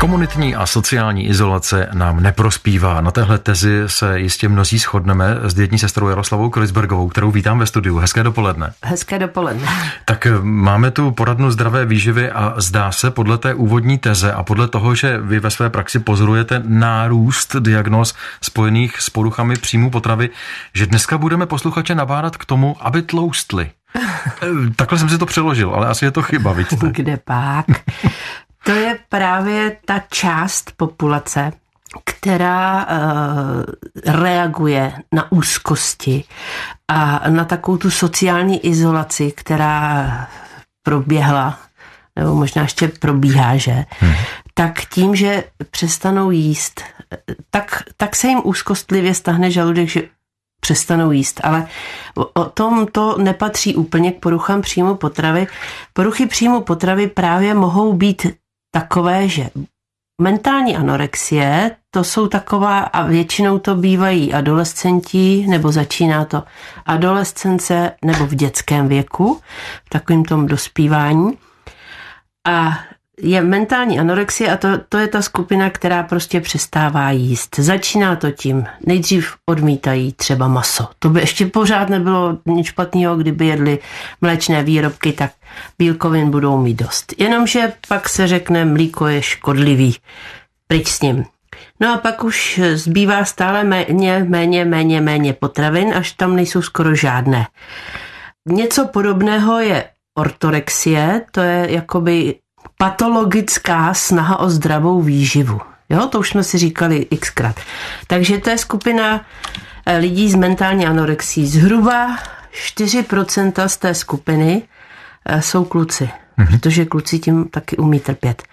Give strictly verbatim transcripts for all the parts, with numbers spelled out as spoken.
Komunitní a sociální izolace nám neprospívá. Na téhle tezi se jistě mnozí shodneme s dietní sestrou Jaroslavou Kreuzbergovou, kterou vítám ve studiu. Hezké dopoledne. Hezké dopoledne. Tak máme tu poradnu zdravé výživy a zdá se podle té úvodní teze a podle toho, že vy ve své praxi pozorujete nárůst diagnóz spojených s poruchami příjmu potravy, že dneska budeme posluchače nabádat k tomu, aby tloustli. Takhle jsem si to přeložil, ale asi je to chyba, vidíte. Kde pak? To je právě ta část populace, která uh, reaguje na úzkosti a na takovou tu sociální izolaci, která proběhla, nebo možná ještě probíhá, že? Hmm. Tak tím, že přestanou jíst, tak, tak se jim úzkostlivě stáhne žaludek, že přestanou jíst, ale o tom to nepatří úplně k poruchám příjmu potravy. Poruchy příjmu potravy právě mohou být takové, že mentální anorexie, to jsou taková, a většinou to bývají adolescenti, nebo začíná to adolescence, nebo v dětském věku, v takovým tom dospívání. A je mentální anorexie a to, to je ta skupina, která prostě přestává jíst. Začíná to tím, nejdřív odmítají třeba maso. To by ještě pořád nebylo nic špatného, kdyby jedli mléčné výrobky, tak bílkovin budou mít dost. Jenomže pak se řekne, mlíko je škodlivý, pryč s ním. No a pak už zbývá stále méně, méně, méně, méně potravin, až tam nejsou skoro žádné. Něco podobného je ortorexie, to je jakoby patologická snaha o zdravou výživu. Jo, to už jsme si říkali xkrát. Takže to je skupina lidí s mentální anorexí. Zhruba čtyři procenta z té skupiny jsou kluci, mm-hmm. protože kluci tím taky umí trpět.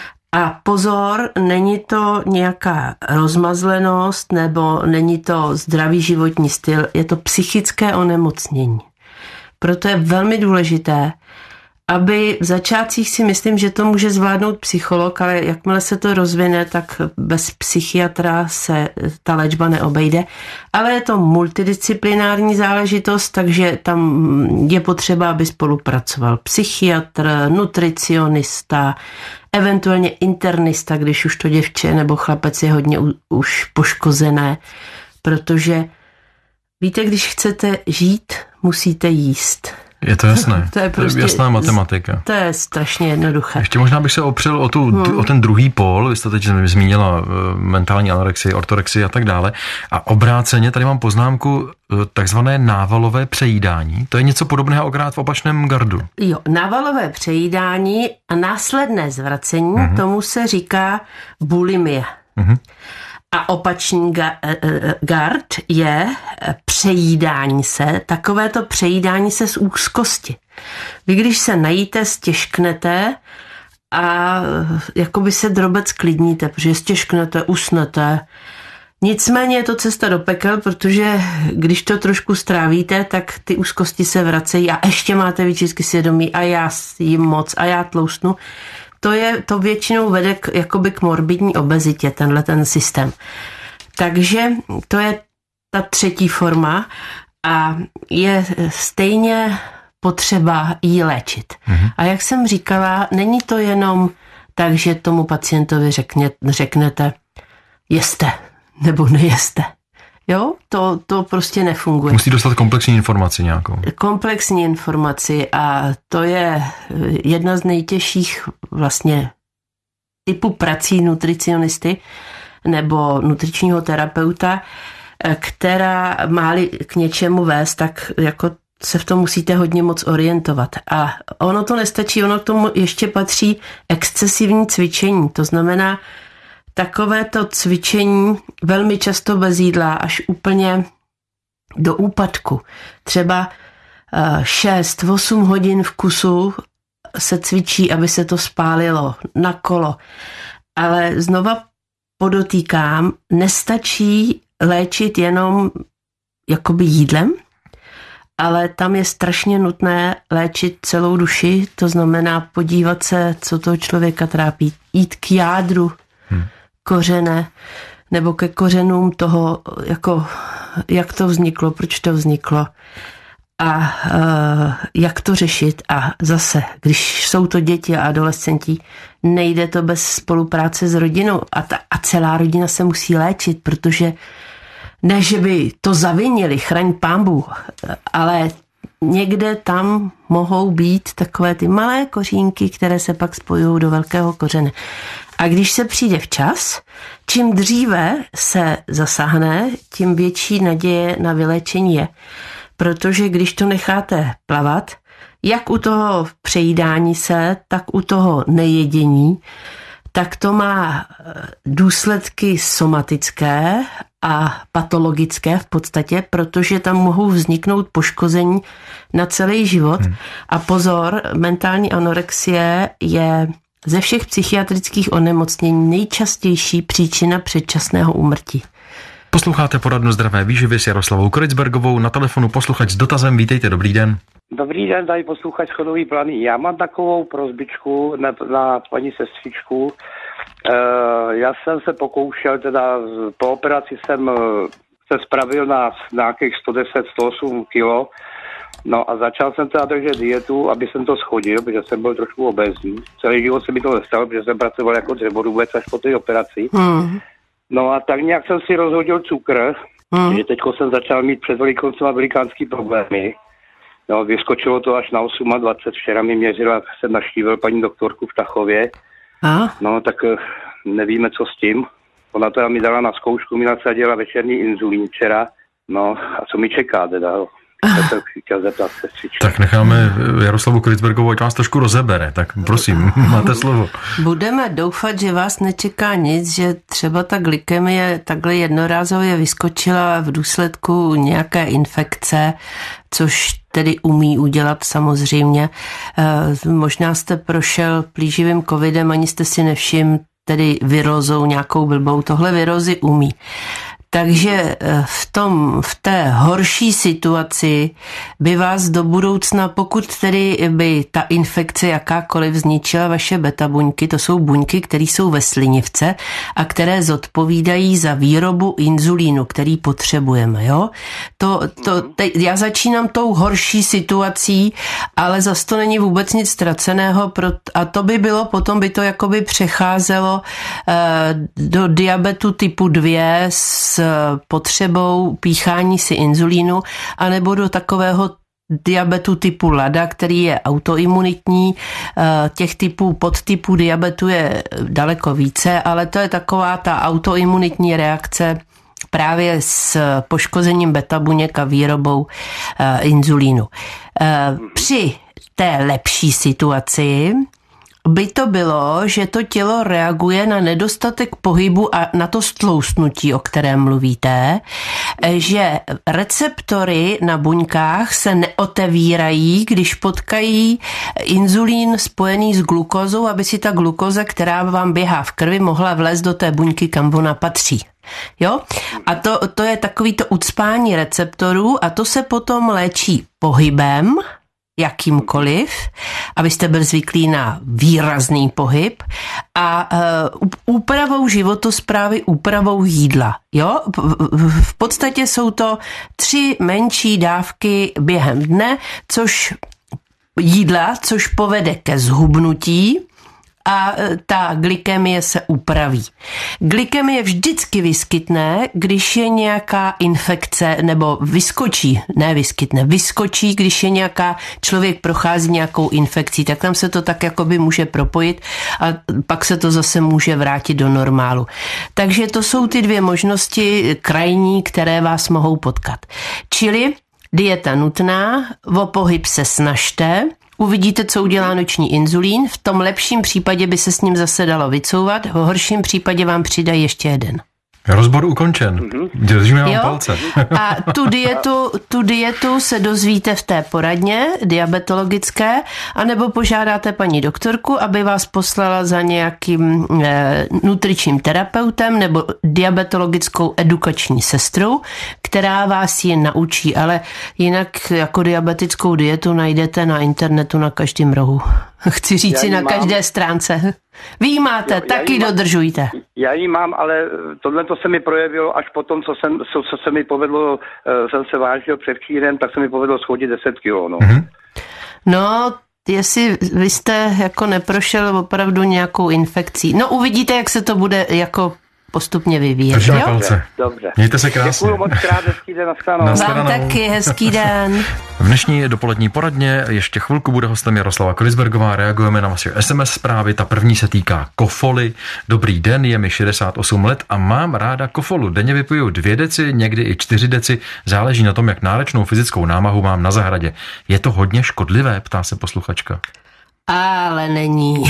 A pozor, není to nějaká rozmazlenost nebo není to zdravý životní styl, je to psychické onemocnění. Proto je velmi důležité, aby v začátcích si myslím, že to může zvládnout psycholog, ale jakmile se to rozvine, tak bez psychiatra se ta léčba neobejde. Ale je to multidisciplinární záležitost, takže tam je potřeba, aby spolupracoval psychiatr, nutricionista, eventuálně internista, když už to děvče nebo chlapec je hodně už poškozené, protože víte, když chcete žít, musíte jíst. Je to jasné. To je, prostě, to je jasná matematika. To je strašně jednoduché. Ještě možná bych se opřel o, tu, hmm. o ten druhý pól. Vy jste teď zmínila mentální anorexii, ortorexii a tak dále. A obráceně, tady mám poznámku, takzvané návalové přejídání. To je něco podobného, akorát v opačném gardu. Jo, návalové přejídání a následné zvracení, hmm. tomu se říká bulimie. Hmm. A opačný gard je přejídání se, takovéto přejídání se z úzkosti. Vy když se najíte, stěžknete a jakoby se drobec klidníte, protože stěžknete, usnete. Nicméně je to cesta do pekel, protože když to trošku strávíte, tak ty úzkosti se vracejí a ještě máte výčitky svědomí a já jím moc a já tloustnu. To, je, to většinou vede k, jakoby k morbidní obezitě, tenhle ten systém. Takže to je ta třetí forma a je stejně potřeba jí léčit. Mm-hmm. A jak jsem říkala, není to jenom tak, že tomu pacientovi řekně, řeknete jeste nebo nejeste. Jo, to, to prostě nefunguje. Musí dostat komplexní informaci nějakou. Komplexní informaci a to je jedna z nejtěžších vlastně typů prací nutricionisty nebo nutričního terapeuta, která má-li k něčemu vést, tak jako se v tom musíte hodně moc orientovat. A ono to nestačí, ono k tomu ještě patří excesivní cvičení. To znamená, takovéto cvičení velmi často bez jídla až úplně do úpadku. Třeba šest osm hodin v kusu se cvičí, aby se to spálilo na kolo. Ale znova podotýkám, nestačí léčit jenom jakoby jídlem, ale tam je strašně nutné léčit celou duši, to znamená podívat se, co toho člověka trápí, jít k jádru hmm. kořene, nebo ke kořenům toho, jako, jak to vzniklo, proč to vzniklo. a uh, jak to řešit. A zase, když jsou to děti a adolescenti, nejde to bez spolupráce s rodinou a, ta, a celá rodina se musí léčit, protože ne, že by to zavinili, chraň pán Bůh, ale někde tam mohou být takové ty malé kořínky, které se pak spojují do velkého kořene. A když se přijde včas, čím dříve se zasáhne, tím větší naděje na vyléčení je. Protože když to necháte plavat, jak u toho přejídání se, tak u toho nejedění, tak to má důsledky somatické a patologické v podstatě, protože tam mohou vzniknout poškození na celý život. Hmm. A pozor, mentální anorexie je ze všech psychiatrických onemocnění nejčastější příčina předčasného úmrtí. Posloucháte poradnu zdravé výživy s Jaroslavou Kreutzbergovou, na telefonu posluchač s dotazem. Vítejte, dobrý den. Dobrý den, tady posluchač Shodový plány. Já mám takovou prosbičku na, na paní sestřičku. E, já jsem se pokoušel, teda po operaci jsem se spravil na nějakých sto deset sto osm kilo. No a začal jsem teda držet dietu, aby jsem to schodil, protože jsem byl trošku obézní. Celý život se mi to nestalo, protože jsem pracoval jako dřevorubec až po té operaci. Hmm. No a tak nějak jsem si rozhodil cukr, hmm. že teďko jsem začal mít před Velikoncema velikánský problémy. No, vyskočilo to až na dvacet osm, včera mi měřila, jsem navštívil paní doktorku v Tachově. A? No tak nevíme, co s tím. Ona teda mi dala na zkoušku, mi nasadila večerní inzulín včera. No a co mi čeká teda? Tak necháme Jaroslavu Kreutzbergovou, ať vás trošku rozebere, tak prosím, máte slovo. Budeme doufat, že vás nečeká nic, že třeba ta glykemie takhle jednorázově vyskočila v důsledku nějaké infekce, což tedy umí udělat samozřejmě. Možná jste prošel plíživým covidem, ani jste si nevšiml, tedy virozou nějakou blbou. Tohle virózy umí. Takže v, tom, v té horší situaci by vás do budoucna, pokud tedy by ta infekce jakákoliv zničila vaše beta buňky, to jsou buňky, které jsou ve slinivce a které zodpovídají za výrobu inzulínu, který potřebujeme. Jo? To, to, te, já začínám tou horší situací, ale zas to není vůbec nic ztraceného a to by bylo, potom by to jakoby přecházelo eh, do diabetu typu dva s potřebou píchání si inzulínu, anebo do takového diabetu typu LADA, který je autoimunitní. Těch typů, podtypů diabetu je daleko více, ale to je taková ta autoimunitní reakce právě s poškozením beta buněk a výrobou inzulínu. Při té lepší situaci by to bylo, že to tělo reaguje na nedostatek pohybu a na to stloustnutí, o kterém mluvíte, že receptory na buňkách se neotevírají, když potkají inzulín spojený s glukózou, aby si ta glukoza, která vám běhá v krvi, mohla vlézt do té buňky, kam ona patří. Jo? A to, to je takový to ucpání receptorů a to se potom léčí pohybem, jakýmkoliv, abyste byl zvyklí na výrazný pohyb a uh, úpravou životosprávy, úpravou jídla. Jo? V podstatě jsou to tři menší dávky během dne, což jídla, což povede ke zhubnutí a ta glykemie se upraví. Glykemie vždycky vyskytne, když je nějaká infekce, nebo vyskočí, ne vyskytne, vyskočí, když je nějaká, člověk prochází nějakou infekcí, tak tam se to tak jakoby může propojit a pak se to zase může vrátit do normálu. Takže to jsou ty dvě možnosti krajní, které vás mohou potkat. Čili dieta nutná, o pohyb se snažte, uvidíte, co udělá noční inzulín. V tom lepším případě by se s ním zase dalo vycouvat, v horším případě vám přidají ještě jeden. Rozbor ukončen. Držíme vám palce. A tu dietu, tu dietu se dozvíte v té poradně diabetologické, anebo požádáte paní doktorku, aby vás poslala za nějakým e, nutričním terapeutem nebo diabetologickou edukační sestrou, která vás ji naučí, ale jinak jako diabetickou dietu najdete na internetu na každém rohu. Chci říct si na každé stránce. Vy ji máte, jo, taky mám, dodržujte. Já ji mám, ale tohle to se mi projevilo až po tom, co, jsem, co, co se mi povedlo, jsem se vážil předčírem, tak se mi povedlo schodit deset kilo. No. Mm-hmm. No, jestli vy jste jako neprošel opravdu nějakou infekcí. No uvidíte, jak se to bude jako postupně vyvíjet. Držíme palce. Dobře. Mějte se krásně. Děkuju moc krát, hezký den, nashledanou. Vám taky hezký den. V dnešní dopolední poradně ještě chvilku bude hostem Jaroslava Kolisbergová. Reagujeme na vaše es em es zprávy. Ta první se týká kofoly. Dobrý den, je mi šedesát osm let a mám ráda kofolu. Denně vypiju dvě deci, někdy i čtyři deci. Záleží na tom, jak náročnou fyzickou námahu mám na zahradě. Je to hodně škodlivé, ptá se posluchačka. Ale není.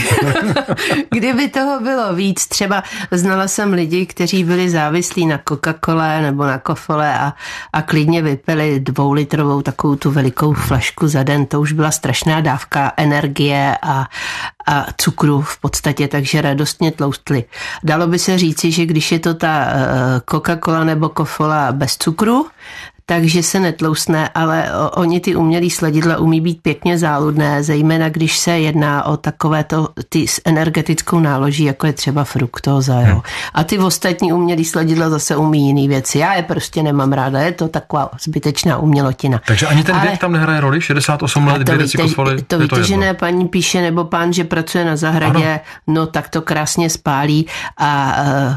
Kdyby toho bylo víc, třeba znala jsem lidi, kteří byli závislí na Coca-Cole nebo na kofole a, a klidně vypili dvoulitrovou takovou tu velikou flašku za den. To už byla strašná dávka energie a, a cukru v podstatě, takže radostně tloustli. Dalo by se říci, že když je to ta Coca-Cola nebo kofola bez cukru, takže se netlousne, ale oni ty umělý sladidla umí být pěkně záludné, zejména když se jedná o takovéto ty s energetickou náloží, jako je třeba fruktóza. Jo. A ty ostatní umělý sladidla zase umí jiný věci. Já je prostě nemám ráda, je to taková zbytečná umělotina. Takže ani ten věk tam nehraje roli? šedesát osm let, dvě deci kofoly? To vytěžené paní píše, nebo pán, že pracuje na zahradě, ano. No tak to krásně spálí a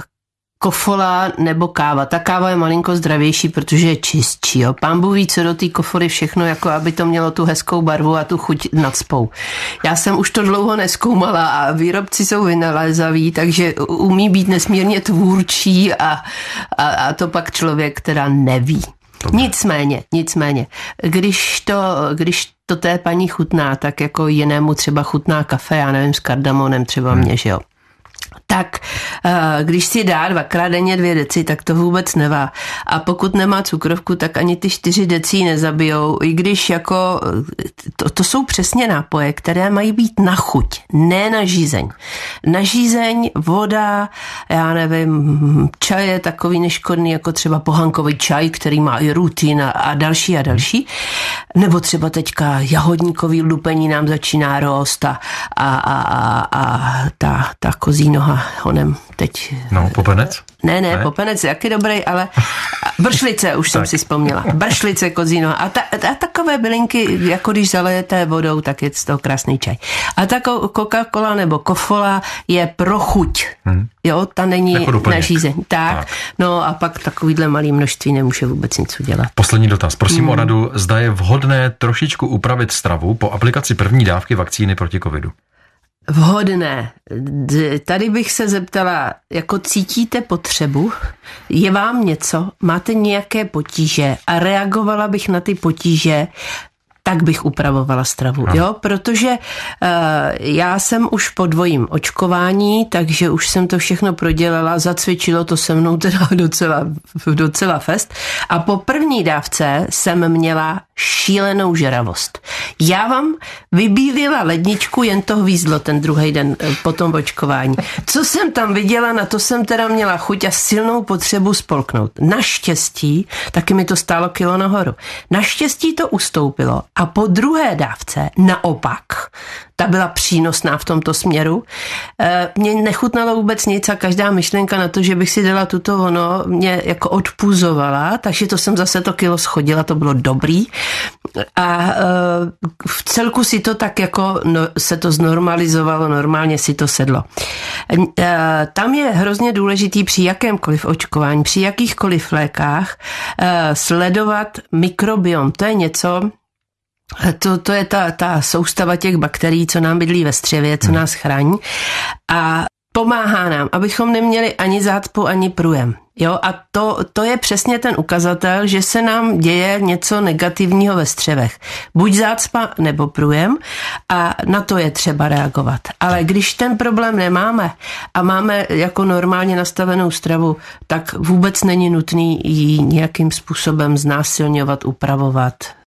kofola nebo káva. Ta káva je malinko zdravější, protože je čistší. Jo. Pán Bůh ví, co do té kofoly všechno, jako aby to mělo tu hezkou barvu a tu chuť nacpou. Já jsem už to dlouho nezkoumala a výrobci jsou vynalézaví, takže umí být nesmírně tvůrčí a, a, a to pak člověk teda neví. Dobře. Nicméně, nicméně, když to, když to té paní chutná, tak jako jinému třeba chutná kafe, já nevím, s kardamonem třeba hmm. mě, že jo. Tak když si dá dvakrát denně dvě deci, tak to vůbec nevá. A pokud nemá cukrovku, tak ani ty čtyři deci nezabijou, i když jako to, to jsou přesně nápoje, které mají být na chuť, ne na žízeň. Na žízeň, voda, já nevím, čaj je takový neškodný, jako třeba pohankový čaj, který má i rutin a, a další a další. Nebo třeba teďka jahodníkový lupení nám začíná rost a, a, a, a, a ta, ta kozí noha honem teď. No, popenec? Ne, ne, ne, popenec je jaký dobrý, ale bršlice, už jsem si vzpomněla. Bršlice, kozí noha. A, ta, a takové bylinky, jako když zalejete vodou, tak je z toho krásný čaj. A ta Coca-Cola nebo kofola je pro chuť. Hmm. Jo, ta není jako na žízeň. Tak, tak. No a pak takovýhle malý množství nemůže vůbec nic udělat. Poslední dotaz. Prosím hmm. o radu, zda je vhodné trošičku upravit stravu po aplikaci první dávky vakcíny proti covidu. Vhodné. Tady bych se zeptala, jako cítíte potřebu, je vám něco, máte nějaké potíže a reagovala bych na ty potíže, tak bych upravovala stravu, no. Jo, protože uh, já jsem už po dvojím očkování, takže už jsem to všechno prodělala, zacvičilo to se mnou teda docela, docela fest a po první dávce jsem měla šílenou žeravost. Já vám vybílila ledničku, jen to hvízdlo ten druhý den po tom očkování. Co jsem tam viděla, na to jsem teda měla chuť a silnou potřebu spolknout. Naštěstí, taky mi to stálo kilo nahoru. Naštěstí to ustoupilo a po druhé dávce naopak, ta byla přínosná v tomto směru. Mně nechutnalo vůbec nic a každá myšlenka na to, že bych si dala tuto ono, mě jako odpuzovala, takže to jsem zase to kilo schodila, to bylo dobrý. A v celku si to tak jako no, se to znormalizovalo, normálně si to sedlo. Tam je hrozně důležitý při jakémkoliv očkování, při jakýchkoliv lékách sledovat mikrobiom. To je něco, To, to je ta, ta soustava těch bakterií, co nám bydlí ve střevě, co nás chrání a pomáhá nám, abychom neměli ani zácpu, ani průjem. Jo, a to, to je přesně ten ukazatel, že se nám děje něco negativního ve střevech. Buď zácpa nebo průjem a na to je třeba reagovat. Ale když ten problém nemáme a máme jako normálně nastavenou stravu, tak vůbec není nutný ji nějakým způsobem znásilňovat, upravovat.